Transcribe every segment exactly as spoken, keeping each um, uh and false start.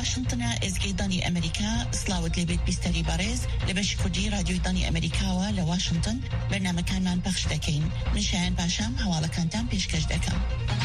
واشنطن ازگیدانی امریکا سلاوت لبیت بیستری بارز لبش کردی رادیوی دانی امریکا و لواشنطن برنامه کان من پخش دکین من شاین باشم حوالا کانتان پیشکش دکم.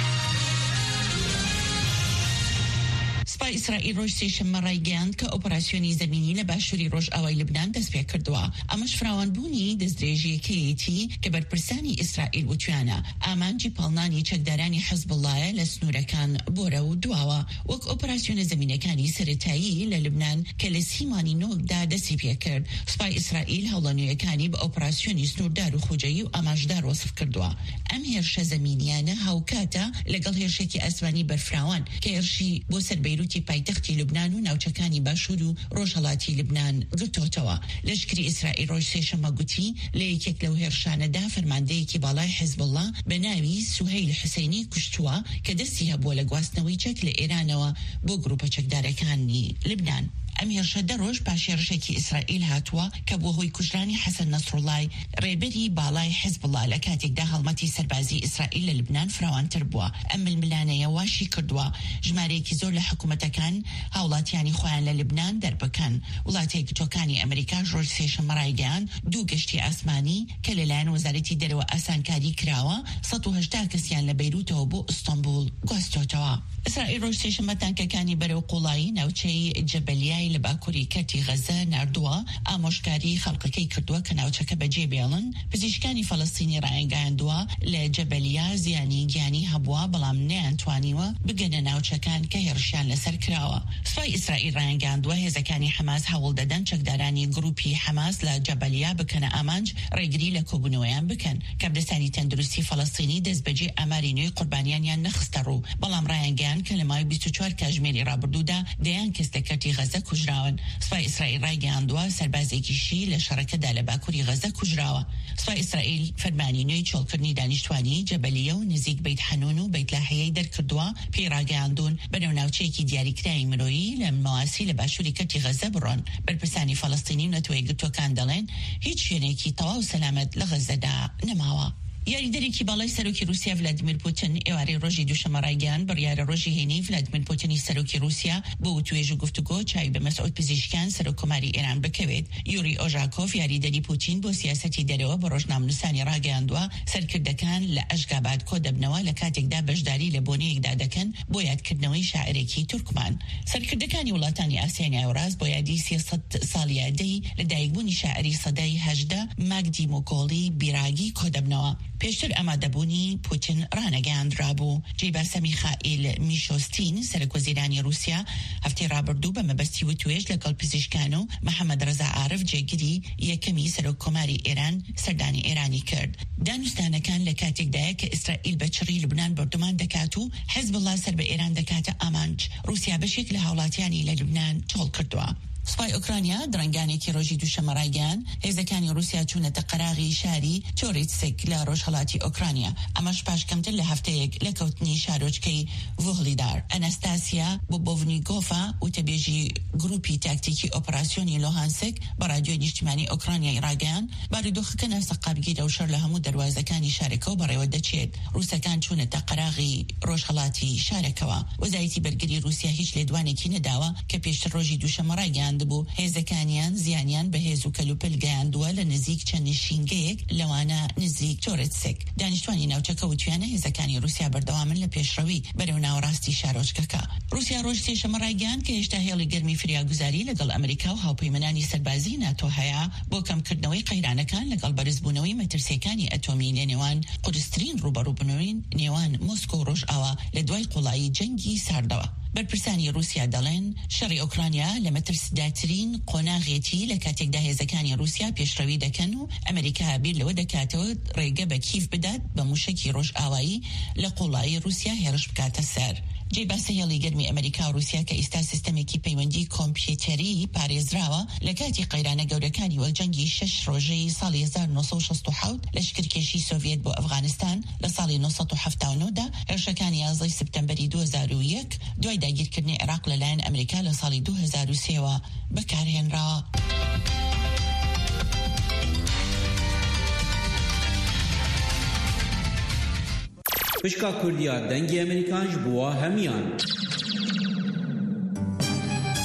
سپای اسرائیل روش سێشەممە ڕایگەیاند کە ئۆپەراسیۆنی زەمینی لە باشووری ڕۆژئاوای لوبنان دەست پێ کردووە. ئەمەش فراوانبوونی دەستدرێژیەکەیەتی کە بەرپرسانی ئیسرائیل وتویانە ئامانجی پاڵنانی چەکدارانی حەزبوڵایە لە سنوورەکان بۆرە و دواوە وەک ئۆپەراسیۆنە زەمینەکانی سەرەتایی لە لوبنان کە لە سیمانی نۆکدا دەستی پێ کرد. سپای ئیسرائیل هەوڵەنوێیەکانی بە ئۆپەراسیۆنی سنووردار و خوجەیی و ئاماژدار وەسف کردووە. ئەم هێرشە زەمینیانە هاوکاتە لەگەڵ هێرشێکی ئاسمانی بەرفراوان کە هێرشی بۆ سەر بەیروتی پایتەختی لوبنان و ناوچەکانی باشوور و ڕۆژهەڵاتی لوبنان گرتوتەوە. لەشکری ئیسرائیل ڕۆژ سێشەممە گوتی لە یەکێک لەو هێرشانەدا فەرماندەیەکی باڵای حیزبوڵڵا بە ناوی سوهەیل حوسەینی کوشتووە کە دەستی هەبووە لە گواستنەوەی چەک لە ئێرانەوە بۆ گروپە چەکدارەکانی لوبنان. ئەم هێرشە دە ڕۆژ پاش هێرشێکی ئیسرائیل هاتووە کە بۆ هۆی کوژرانی حەسەن نەسڕوڵڵای ڕێبەری باڵای حیزبوڵڵا لە کاتێکدا هەڵمەتی سەربازی ئیسرائیل لە لوبنان فراوانتر بووە. ئەم ململانەیە واشی کردووە ژمارەیەکی زۆر لە حکوومەتەکان هاوڵاتیانی خۆیان لە لوبنان دەربکەن. وڵاتی یەکگرتووەکانی ئەمریکا ڕۆژ سێشەممە ڕایگەیاند دوو گەشتی ئاسمانی کە لەلایەن وەزارەتی دەرەوە ئاسانکاری کراوە سەد و هەژدا کەسیان لە بەیروتەوە بۆ ئیستانبول گواستوتەوە. ئیسرائیل ڕۆژ سێشەممە تانکەکانی بەرەو قوڵایی ناوچەی جەبەلیای لە باکووری کەرتی غەزە ناردووە. ئامۆژگاری خەڵکەکەی کردووە کە ناوچەکە بەجێبێڵن. پزیشکانی فەڵەستینی ڕایگەیاندووە لە جەبەلیا زیانی گیانی هەبووە بەڵام نەیانتوانیوە بگەنە ناوچەکان کە هێرشیان لەسەر کراوە. سوپای ئیسرائیل ڕایگەیاندووە هێزەکانی حەماس هەوڵ دەدەن چەکدارانی گروپی حەماس لە جەبەلیا بکەنە ئامانج ڕێگری لە کۆبوونەوەیان بکەن. کابرستانی تەندروستی فەڵەستینی دەست بەجێ ئاماری نوێی قوربانیانیان نەخستە ڕوو بەڵام ڕایگەیاند کە لە ماوەی بیست و چوار کاتژمێری ڕابردوودا دەیان کەس لە کەرتی غەزە کوژراون. سوپای ئیسرائیل ڕایگەیاندووە سەربازێکیشی لە شەڕەکەدا لە باکووری غەزە کوژراوە. سوپای ئیسرائیل فەرمانی نوێی چۆڵکردنی دانیشتوانی جەبەلیە و نزیک بەیت حەنون و بەیت لاهەیەی دەرکردووە پێی ڕاگەیاندون بەنێو ناوچەیەکی دیاریکراوی مرۆیی لە مەواسی لە باشووری کەرتی غەزە بڕۆن. بەرپرسانی فەڵەستینی و نەتەوە یەکگرتووەکان دەڵێن هیچ شوێنێکی تەواو سەلامەت لە غەزەدا نەماوە. یاریدەرێکی باڵای سەرۆکی رووسیا ڤلادیمیر پوتین ئێوارەی ڕۆژی دووشەممە ڕایگەیاند بڕیارە ڕۆژی هێنی ڤلادیمیر پوتینی سەرۆکی رووسیا بۆ توێژ و گفتوگۆ چاوی بە مەسعود پزیشکیان سەرۆکۆماری ئێران بکەوێت. یوری ئۆژاکۆف یاریدەری پوتین بۆ سیاسەتی دەرەوە بە ڕۆژنامەنووسانی ڕاگەیاندووە سەرکردەکان لە ئەشگاباد کۆ دەبنەوە لە کاتێکدا بەشداری لە بۆنەیەکدا دەکەن بۆ یادکردنەوەی شاعرێکی تورکمان. سەرکردەکانی وڵاتانی ئاسیای ناوەڕاست بۆ یادی سێسەد ساڵی یادەی لە دایکبوونی شاعری سەدای هەژدە ماگدی مۆکۆڵی بیراگی کۆ دەبنەوە. پێشتر ئەمادەبوونی پوتین ڕانەگەیاندرابوو. جێباسە میخائیل میشۆستین سەرۆکوەزیرانی رووسیا هەفتەی ڕابردوو بە مەبەستی وتوێژ لەگەڵ پزیشکان و محەممەد ڕەزا عارف جێگیری یەکەمی سەرۆککۆماری ئێران سەردانی ئێرانی کرد. دانوستانەکان لە کاتێکدایە کە ئیسرائیل بە چڕی لوبنان بەردەمان دەکات و حیزبوڵڵا سەر بە ئێران دەکاتە ئامانج. رووسیا بەشێک لە هاوڵاتیانی لە لوبنان چۆڵ کردووە. سپای ئوکرانیا درەنگانێکی ڕۆژی دووشەممە ڕایگەیاند هێزەکانی رووسیا چوونەتە قەراغی شاری چۆریتسک لە ڕۆژهەڵاتی ئۆکرانیا. ئەمەش پاش کەمتر لە هەفتەیەک لە کەوتنی شارۆچکەی ڤۆغلیدار. ئەنەستاسیا بۆبۆڤنیگۆفا وتەبێژی گروپی تاکتیکی ئۆپەراسیۆنی لۆهانسک بە رادیۆی نیشتیمانی ئۆکرانیای ڕایگەیاند بارودۆخەکە ناسەقابگیرە و شەڕ لە هەموو دەروازەکانی شارەکەەوە بەڕێوە دەچێت. رووسەکان چوونەتە قەراغی ڕۆژهەڵاتی شارەکەوە. وەزارەتی بەرگری رووسیا هیچ لێدوانێکی نەداوە کە پێشتر ڕۆژی دووشەممە ڕایگەیاند بوو هێزەکانیان زیانیان بە هێز و کەلوپەل گەیاندووە لە نزیک چەند نشینگەیەک لەوانە نزیک چۆرتسک. دانیشتوانی ناوچەکە وتویانە هێزەکانی رووسیا بەردەوامن لە پێشڕەوی بەرەو ناوەڕاستی شارۆچکەکە. رووسیا ڕۆژ سێشەممە ڕایگەیاند کە هێشتا هێڵی گەرمی فریاگوزاری لەگەڵ ئەمریکا و هاوپەیمانانی سەربازی ناتۆ هەیە بۆ کەمکردنەوەی قەیرانەکان لەگەڵ بەرزبوونەوەی مەترسیەکانی ئەتۆمی لە نێوان قورسترین ڕوبەڕووبوونەوەی نێوان مۆسکۆ و ڕۆژئاوا لە دوای قوڵایی جەنگی ساردەوە. بەرپرسانی رووسیا دەڵێن شەڕی ئۆکرانیا لە مەترسداترین قۆناغێتی لە کاتێکدا هێزەکانی رووسیا پێشڕەوی دەکەن و ئەمریکا بیر لەوە دەکاتەوە ڕێگە بە کیف بدات بە موشکی ڕۆژئاوایی لە قوڵایی رووسیا هێرش بکاتە سەر. جێباسە هێڵی گەرمی ئەمریکا و رووسیا کە ئێستا سیستەمێکی پەیوەندی کۆمپیوتەری پارێزراوە لە کاتی قەیرانە گەورەکانی وەلجەنگی شەش ڕۆژەی ساڵی هەزار و نۆ سەد و شەست و حەوت لەشکرکێشی سۆڤێت بۆ ئەفغانستان لە ساڵی نۆ سەد و هەفتاد و نۆ دا هێرشەکانی یازدەی سپتەمبەری دوو هەزار و یەک دوای داگیرکردنی عێراق لەلایەن ئەمریکا لە ساڵی دوو هەزار و سێەوە بەکارهێنراوە. پشکا کوردیا دەنگی ئەمریکانش بووە هەمیان.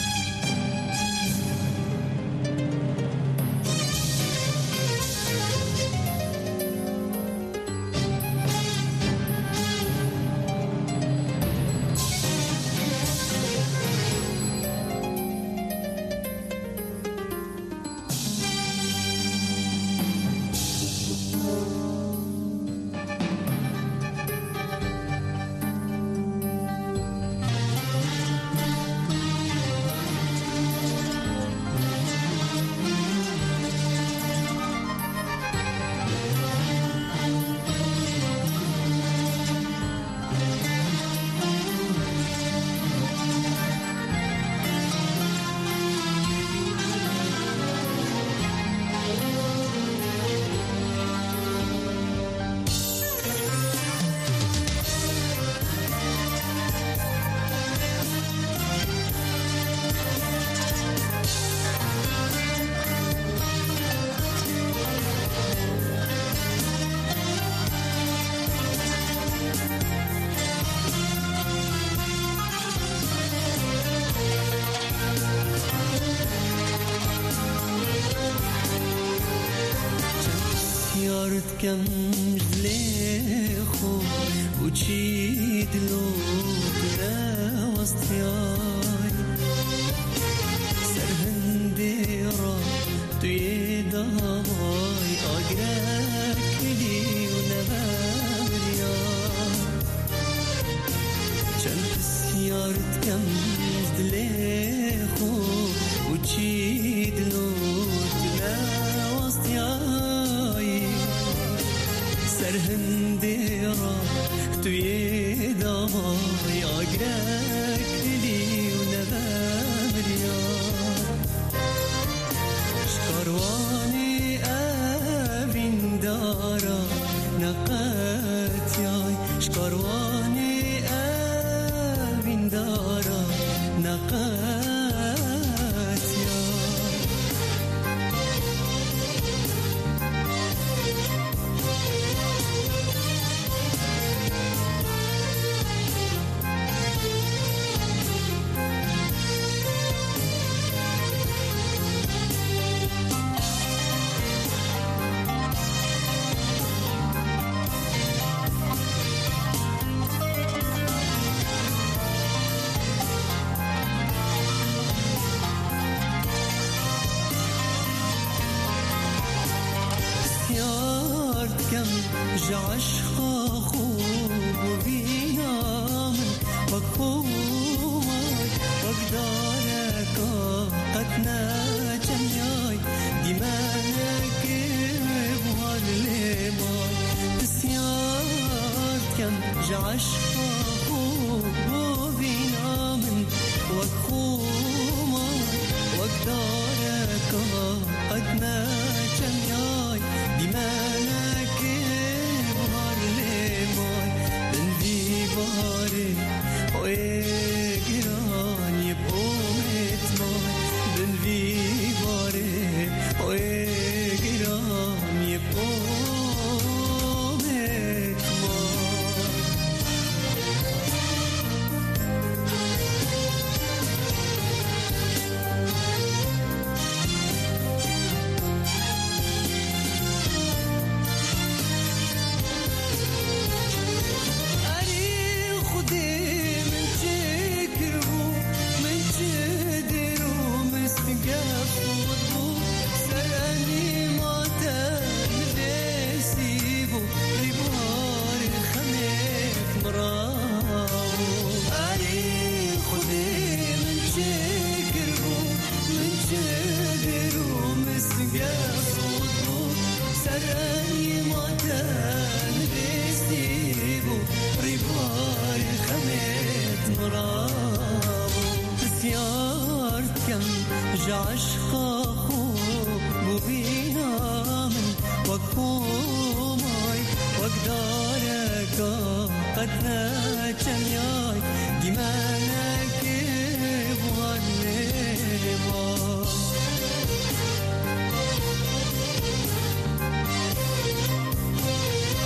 کم لخو و چی دلو وستیای سرهنده را توی دامای آگرکلی و نبریای چند بسیارت کم دلخو و چی دلو وستیای سرهنده را توی دامای آگرکلی و نبریای شکاروانی اوین دارا نقاتیای شکاروانی اوین دارا نقاتیای عشقا خوب و بینام وکومای وقدارکا قدنا جمعای دیمانک بوال لیمای بسیار کم عشقا خوب و بینام وکومای وقدارکا قدنا جمعای دیمانک اوه گرانی بومت مای دل بیواره اوه گرانی بومت مای عشقا خوب ببینم وکومای وقدارکا قدنا جمعای دیمانه